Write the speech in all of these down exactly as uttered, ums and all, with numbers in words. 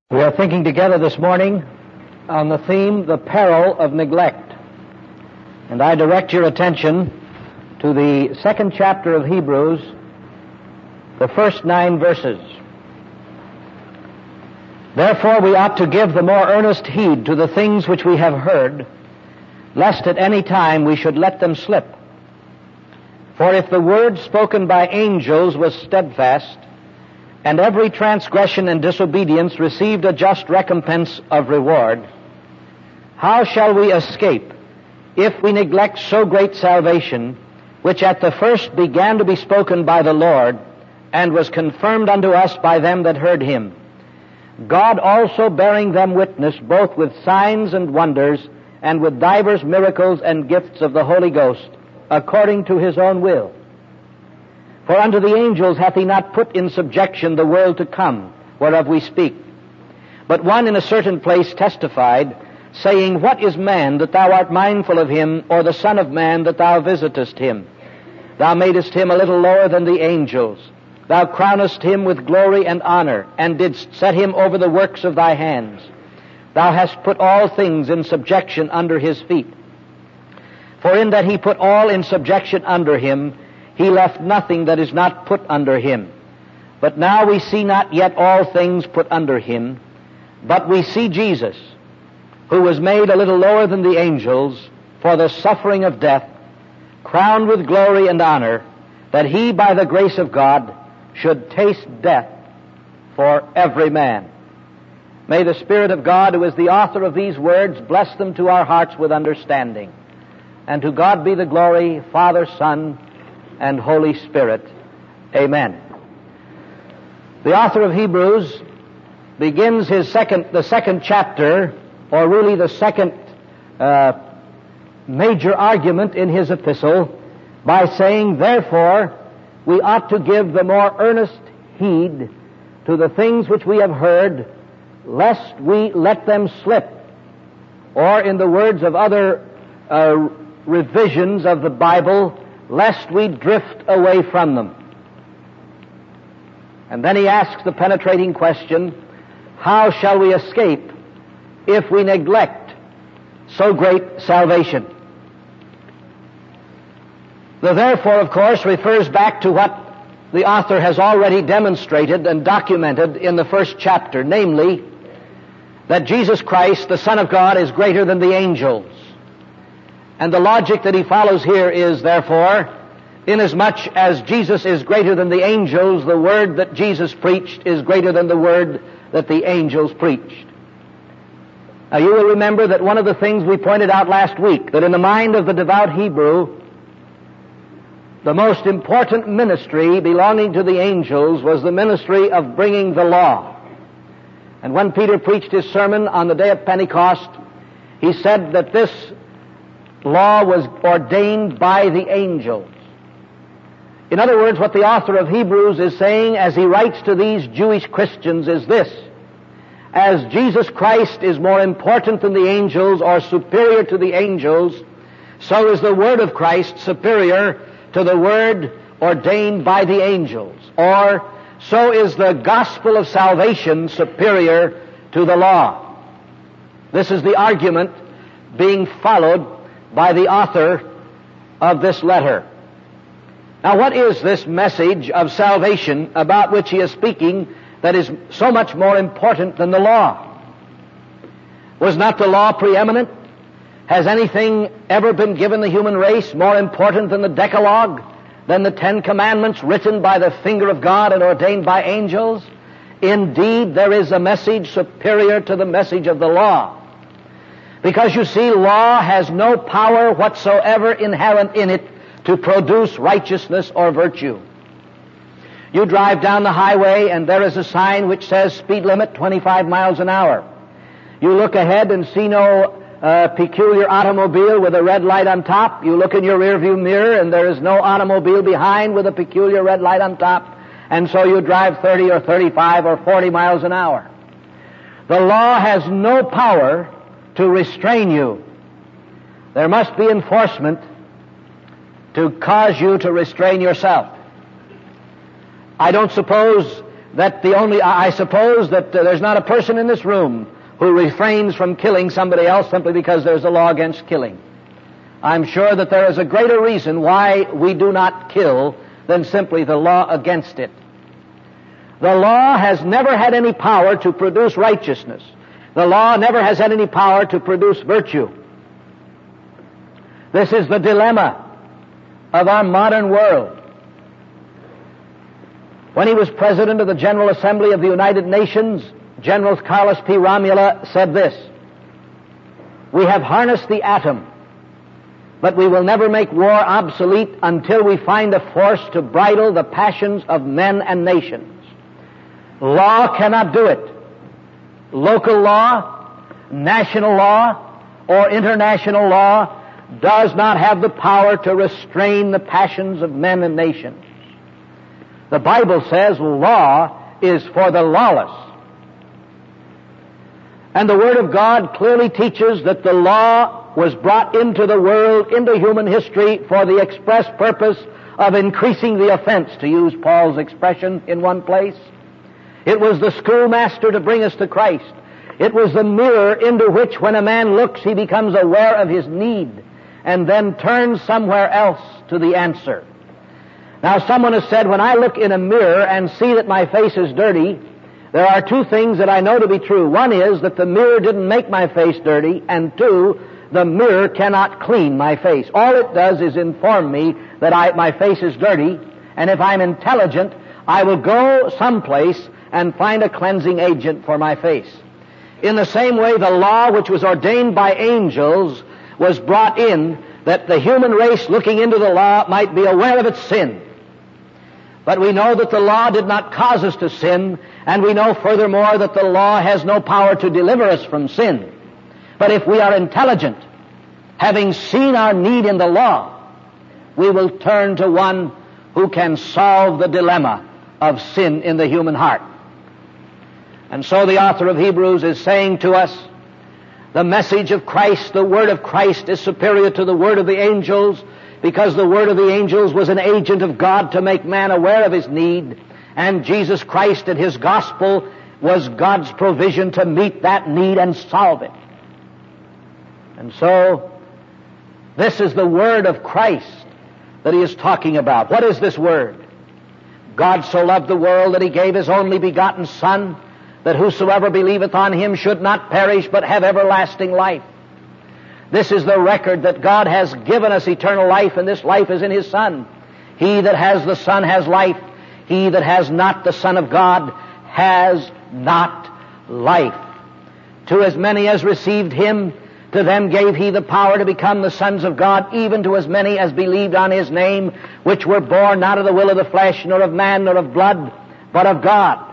We are thinking together this morning on the theme, the peril of neglect. And I direct your attention to the second chapter of Hebrews, the first nine verses. Therefore we ought to give the more earnest heed to the things which we have heard, lest at any time we should let them slip. For if the word spoken by angels was steadfast, and every transgression and disobedience received a just recompense of reward, how shall we escape if we neglect so great salvation, which at the first began to be spoken by the Lord, and was confirmed unto us by them that heard him? God also bearing them witness, both with signs and wonders, and with divers miracles and gifts of the Holy Ghost, according to his own will. For unto the angels hath he not put in subjection the world to come, whereof we speak. But one in a certain place testified, saying, What is man, that thou art mindful of him, or the son of man, that thou visitest him? Thou madest him a little lower than the angels. Thou crownest him with glory and honor, and didst set him over the works of thy hands. Thou hast put all things in subjection under his feet. For in that he put all in subjection under him, he left nothing that is not put under him. But now we see not yet all things put under him, but we see Jesus, who was made a little lower than the angels for the suffering of death, crowned with glory and honor, that he by the grace of God should taste death for every man. May the Spirit of God, who is the author of these words, bless them to our hearts with understanding. And to God be the glory, Father, Son, and Holy Spirit. Amen. The author of Hebrews begins his second, the second chapter, or really the second uh, major argument in his epistle, by saying, Therefore, we ought to give the more earnest heed to the things which we have heard, lest we let them slip. Or in the words of other uh, revisions of the Bible, lest we drift away from them. And then he asks the penetrating question, how shall we escape if we neglect so great salvation? The therefore, of course, refers back to what the author has already demonstrated and documented in the first chapter, namely, that Jesus Christ, the Son of God, is greater than the angels. And the logic that he follows here is, therefore, inasmuch as Jesus is greater than the angels, the word that Jesus preached is greater than the word that the angels preached. Now you will remember that one of the things we pointed out last week, that in the mind of the devout Hebrew, the most important ministry belonging to the angels was the ministry of bringing the law. And when Peter preached his sermon on the day of Pentecost, he said that this law was ordained by the angels. In other words, what the author of Hebrews is saying as he writes to these Jewish Christians is this: as Jesus Christ is more important than the angels, or superior to the angels, so is the word of Christ superior to the word ordained by the angels. Or, so is the gospel of salvation superior to the law. This is the argument being followed by the author of this letter. Now, what is this message of salvation about which he is speaking that is so much more important than the law? Was not the law preeminent? Has anything ever been given the human race more important than the Decalogue, than the Ten Commandments written by the finger of God and ordained by angels? Indeed, there is a message superior to the message of the law. Because you see, law has no power whatsoever inherent in it to produce righteousness or virtue. You drive down the highway and there is a sign which says speed limit twenty-five miles an hour. You look ahead and see no uh, peculiar automobile with a red light on top. You look in your rearview mirror and there is no automobile behind with a peculiar red light on top. And so you drive thirty or thirty-five or forty miles an hour. The law has no power to restrain you. There must be enforcement to cause you to restrain yourself. I don't suppose that the only, I suppose that uh, there's not a person in this room who refrains from killing somebody else simply because there's a law against killing. I'm sure that there is a greater reason why we do not kill than simply the law against it. The law has never had any power to produce righteousness. The law never has had any power to produce virtue. This is the dilemma of our modern world. When he was president of the General Assembly of the United Nations, General Carlos P. Romula said this: "We have harnessed the atom, but we will never make war obsolete until we find a force to bridle the passions of men and nations. Law cannot do it. Local law, national law, or international law does not have the power to restrain the passions of men and nations. The Bible says law is for the lawless. And the Word of God clearly teaches that the law was brought into the world, into human history, for the express purpose of increasing the offense, to use Paul's expression in one place. It was the schoolmaster to bring us to Christ. It was the mirror into which, when a man looks, he becomes aware of his need and then turns somewhere else to the answer. Now, someone has said, when I look in a mirror and see that my face is dirty, there are two things that I know to be true. One is that the mirror didn't make my face dirty, and two, the mirror cannot clean my face. All it does is inform me that I, my face is dirty, and if I'm intelligent, I will go someplace and find a cleansing agent for my face. In the same way, the law which was ordained by angels was brought in that the human race, looking into the law, might be aware of its sin. But we know that the law did not cause us to sin, and we know furthermore that the law has no power to deliver us from sin. But if we are intelligent, having seen our need in the law, we will turn to one who can solve the dilemma of sin in the human heart. And so the author of Hebrews is saying to us, the message of Christ, the word of Christ, is superior to the word of the angels, because the word of the angels was an agent of God to make man aware of his need, and Jesus Christ and his gospel was God's provision to meet that need and solve it. And so, this is the word of Christ that he is talking about. What is this word? God so loved the world that he gave his only begotten Son, that whosoever believeth on him should not perish but have everlasting life. This is the record that God has given us eternal life, and this life is in his Son. He that has the Son has life. He that has not the Son of God has not life. To as many as received him, to them gave he the power to become the sons of God, even to as many as believed on his name, which were born not of the will of the flesh, nor of man, nor of blood, but of God.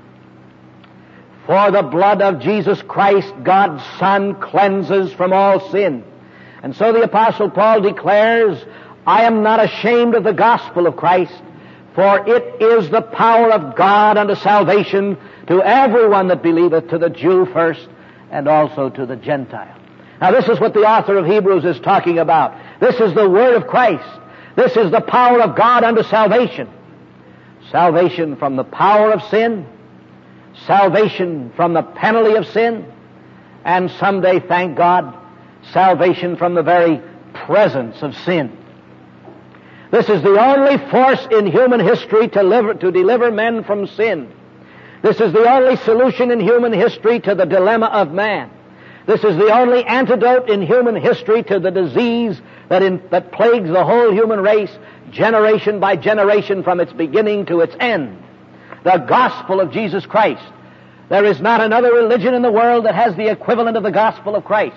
For the blood of Jesus Christ, God's Son, cleanses from all sin. And so the Apostle Paul declares, I am not ashamed of the gospel of Christ, for it is the power of God unto salvation to everyone that believeth, to the Jew first, and also to the Gentile. Now this is what the author of Hebrews is talking about. This is the word of Christ. This is the power of God unto salvation. Salvation from the power of sin, salvation from the penalty of sin, and someday, thank God, salvation from the very presence of sin. This is the only force in human history to deliver, to deliver men from sin. This is the only solution in human history to the dilemma of man. This is the only antidote in human history to the disease that, in, that plagues the whole human race, generation by generation, from its beginning to its end. The gospel of Jesus Christ. There is not another religion in the world that has the equivalent of the gospel of Christ.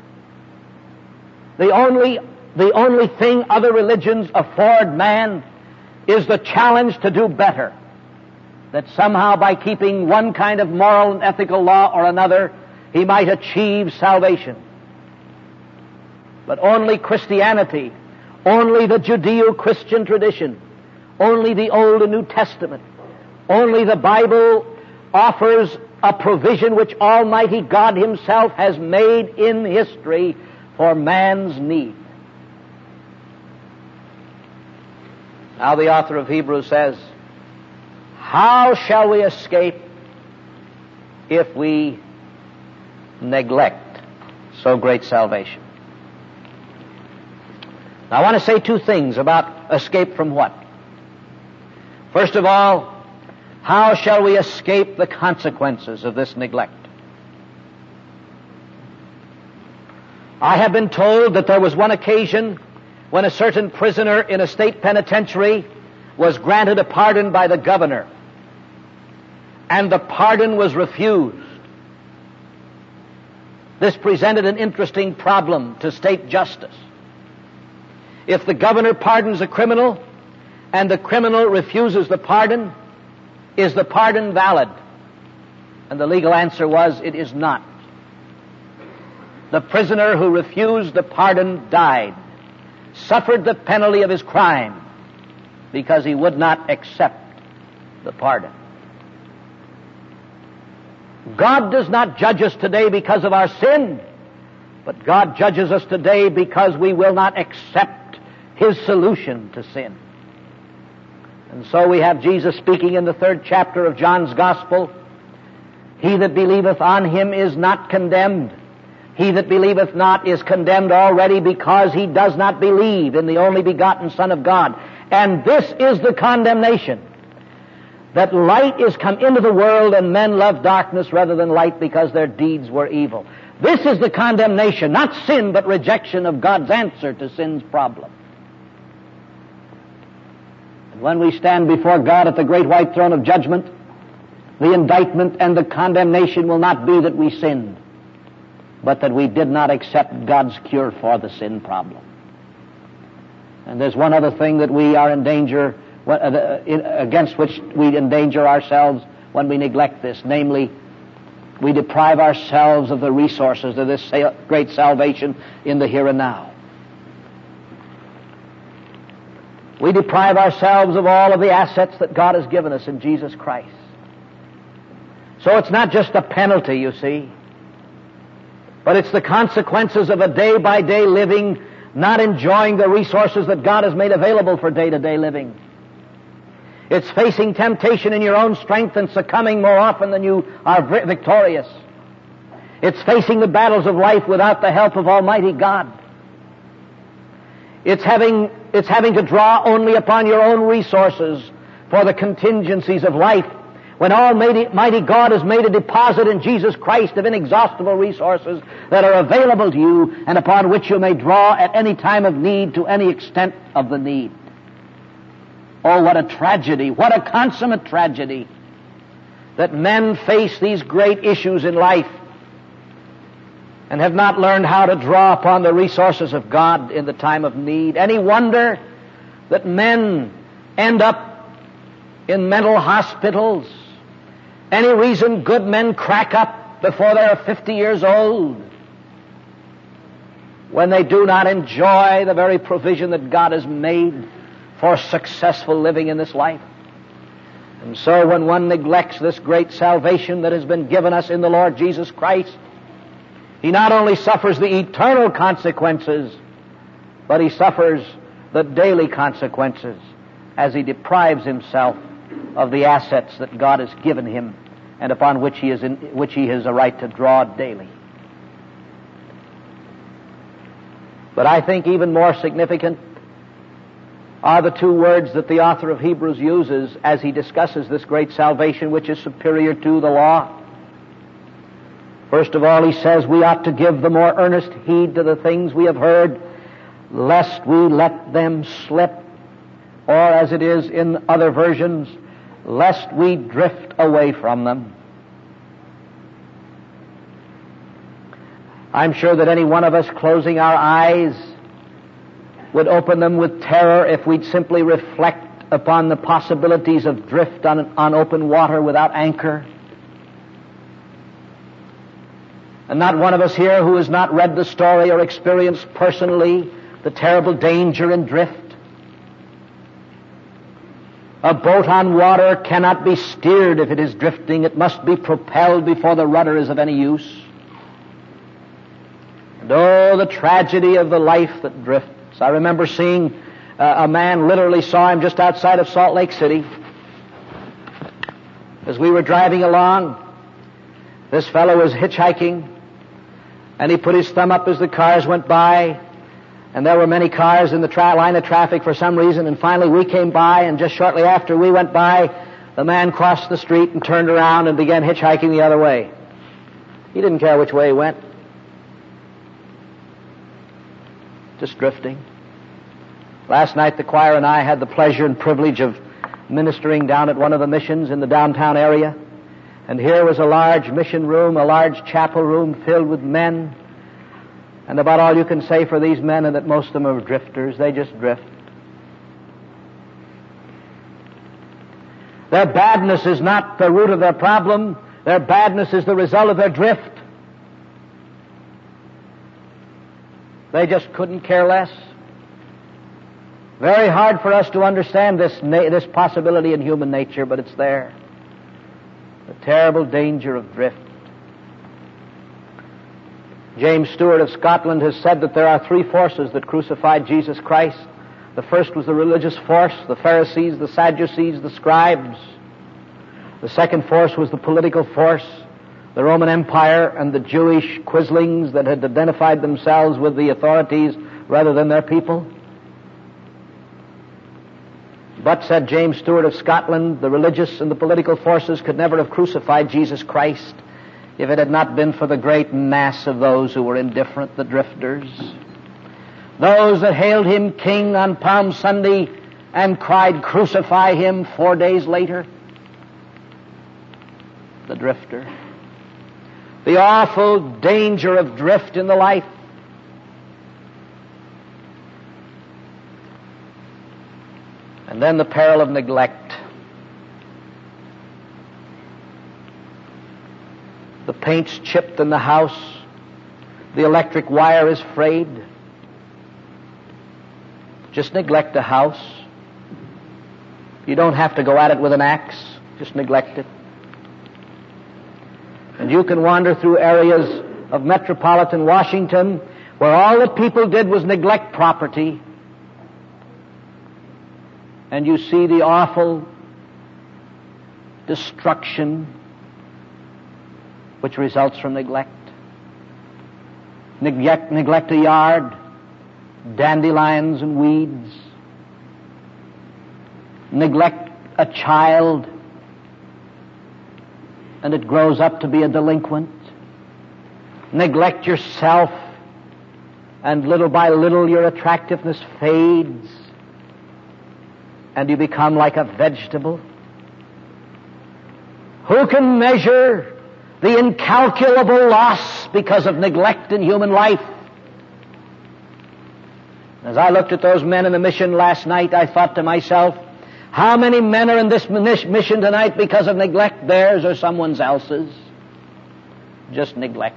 The only, the only thing other religions afford man is the challenge to do better. That somehow, by keeping one kind of moral and ethical law or another, he might achieve salvation. But only Christianity, only the Judeo-Christian tradition, only the Old and New Testament, only the Bible offers a provision which Almighty God himself has made in history for man's need. Now the author of Hebrews says, How shall we escape if we neglect so great salvation? Now, I want to say two things about escape from what? First of all, how shall we escape the consequences of this neglect? I have been told that there was one occasion when a certain prisoner in a state penitentiary was granted a pardon by the governor, and the pardon was refused. This presented an interesting problem to state justice. If the governor pardons a criminal and the criminal refuses the pardon, is the pardon valid? And the legal answer was, it is not. The prisoner who refused the pardon died, suffered the penalty of his crime, because he would not accept the pardon. God does not judge us today because of our sin, but God judges us today because we will not accept His solution to sin. And so we have Jesus speaking in the third chapter of John's Gospel, "He that believeth on Him is not condemned. He that believeth not is condemned already, because he does not believe in the only begotten Son of God. And this is the condemnation, that light is come into the world, and men love darkness rather than light, because their deeds were evil." This is the condemnation, not sin, but rejection of God's answer to sin's problem. And when we stand before God at the great white throne of judgment, the indictment and the condemnation will not be that we sinned, but that we did not accept God's cure for the sin problem. And there's one other thing that we are in danger, against which we endanger ourselves when we neglect this, namely, we deprive ourselves of the resources of this great salvation in the here and now. We deprive ourselves of all of the assets that God has given us in Jesus Christ. So it's not just a penalty, you see, but it's the consequences of a day-by-day living, not enjoying the resources that God has made available for day-to-day living. It's facing temptation in your own strength and succumbing more often than you are victorious. It's facing the battles of life without the help of Almighty God. It's having, it's having to draw only upon your own resources for the contingencies of life, when Almighty God has made a deposit in Jesus Christ of inexhaustible resources that are available to you and upon which you may draw at any time of need to any extent of the need. Oh, what a tragedy, what a consummate tragedy that men face these great issues in life and have not learned how to draw upon the resources of God in the time of need. Any wonder that men end up in mental hospitals? Any reason good men crack up before they are fifty years old, when they do not enjoy the very provision that God has made for successful living in this life? And so when one neglects this great salvation that has been given us in the Lord Jesus Christ, he not only suffers the eternal consequences, but he suffers the daily consequences as he deprives himself of the assets that God has given him and upon which he is in, which he has a right to draw daily. But I think even more significant are the two words that the author of Hebrews uses as he discusses this great salvation which is superior to the law. First of all, he says we ought to give the more earnest heed to the things we have heard, lest we let them slip, or as it is in other versions, lest we drift away from them. I'm sure that any one of us closing our eyes would open them with terror if we'd simply reflect upon the possibilities of drift on, on open water without anchor. And not one of us here who has not read the story or experienced personally the terrible danger in drift. A boat on water cannot be steered if it is drifting. It must be propelled before the rudder is of any use. And oh, the tragedy of the life that drifts. I remember seeing uh, a man, literally saw him just outside of Salt Lake City. As we were driving along, this fellow was hitchhiking, and he put his thumb up as the cars went by, and there were many cars in the tra- line of traffic for some reason, and finally we came by, and just shortly after we went by, the man crossed the street and turned around and began hitchhiking the other way. He didn't care which way he went. Just drifting. Last night the choir and I had the pleasure and privilege of ministering down at one of the missions in the downtown area. And here was a large mission room, a large chapel room filled with men. And about all you can say for these men is that most of them are drifters. They just drift. Their badness is not the root of their problem. Their badness is the result of their drift. They just couldn't care less. Very hard for us to understand this, na- this possibility in human nature, but it's there. The terrible danger of drift. James Stewart of Scotland has said that there are three forces that crucified Jesus Christ. The first was the religious force, the Pharisees, the Sadducees, the scribes. The second force was the political force, the Roman Empire and the Jewish quislings that had identified themselves with the authorities rather than their people. But, said James Stewart of Scotland, the religious and the political forces could never have crucified Jesus Christ if it had not been for the great mass of those who were indifferent, the drifters. Those that hailed him king on Palm Sunday and cried, "Crucify him," four days later. The drifter. The awful danger of drift in the life. And then the peril of neglect. The paint's chipped in the house. The electric wire is frayed. Just neglect the house. You don't have to go at it with an axe. Just neglect it. And you can wander through areas of metropolitan Washington where all the people did was neglect property. And you see the awful destruction which results from neglect. Neglect, neglect a yard, dandelions and weeds. Neglect a child, and it grows up to be a delinquent. Neglect yourself, and little by little your attractiveness fades, and you become like a vegetable. Who can measure the incalculable loss because of neglect in human life? As I looked at those men in the mission last night, I thought to myself, how many men are in this mission tonight because of neglect, theirs or someone else's? Just neglect.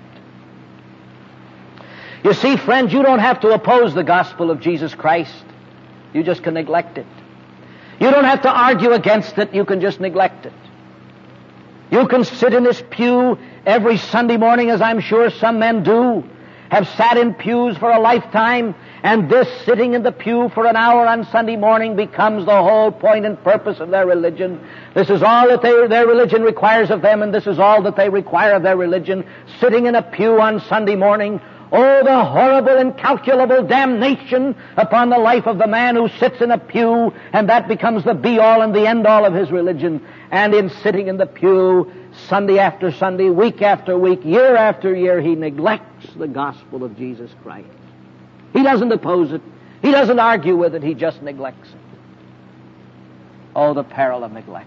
You see, friends, you don't have to oppose the gospel of Jesus Christ. You just can neglect it. You don't have to argue against it. You can just neglect it. You can sit in this pew every Sunday morning, as I'm sure some men do, have sat in pews for a lifetime, and this sitting in the pew for an hour on Sunday morning becomes the whole point and purpose of their religion. This is all that they, their religion requires of them, and this is all that they require of their religion, sitting in a pew on Sunday morning. Oh, the horrible, incalculable damnation upon the life of the man who sits in a pew, and that becomes the be-all and the end-all of his religion. And in sitting in the pew, Sunday after Sunday, week after week, year after year, he neglects the gospel of Jesus Christ. He doesn't oppose it. He doesn't argue with it. He just neglects it. Oh, the peril of neglect.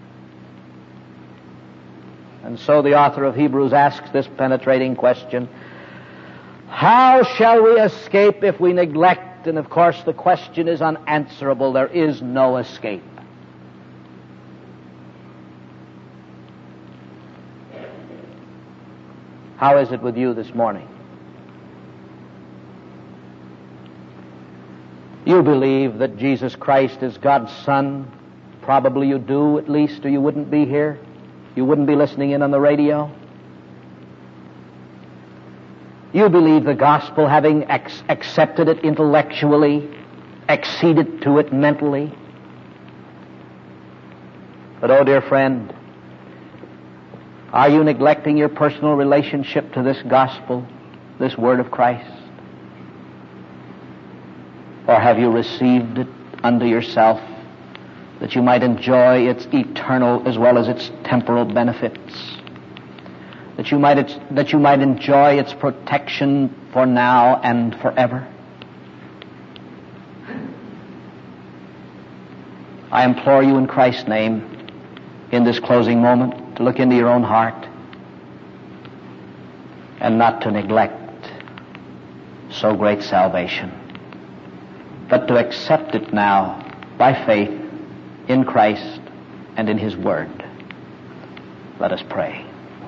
And so the author of Hebrews asks this penetrating question: how shall we escape if we neglect? And of course the question is unanswerable. There is no escape. How is it with you this morning? You believe that Jesus Christ is God's Son. Probably you do, at least, or you wouldn't be here. You wouldn't be listening in on the radio. You believe the gospel, having ex- accepted it intellectually, acceded to it mentally. But, oh dear friend, Are you neglecting your personal relationship to this gospel, this word of Christ? Or have you received it unto yourself that you might enjoy its eternal as well as its temporal benefits? That you might, that you might enjoy its protection for now and forever? I implore you in Christ's name, in this closing moment, to look into your own heart and not to neglect so great salvation, but to accept it now by faith in Christ and in His Word. Let us pray.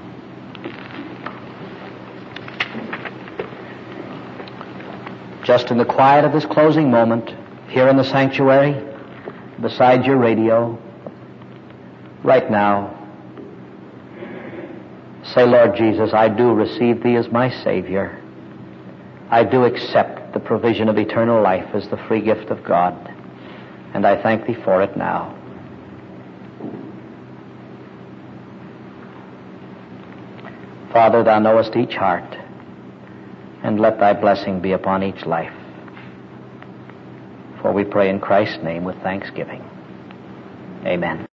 Just in the quiet of this closing moment, here in the sanctuary, beside your radio, right now, say, Lord Jesus, I do receive Thee as my Savior. I do accept the provision of eternal life as the free gift of God, and I thank Thee for it now. Father, Thou knowest each heart, and let Thy blessing be upon each life. For we pray in Christ's name with thanksgiving. Amen.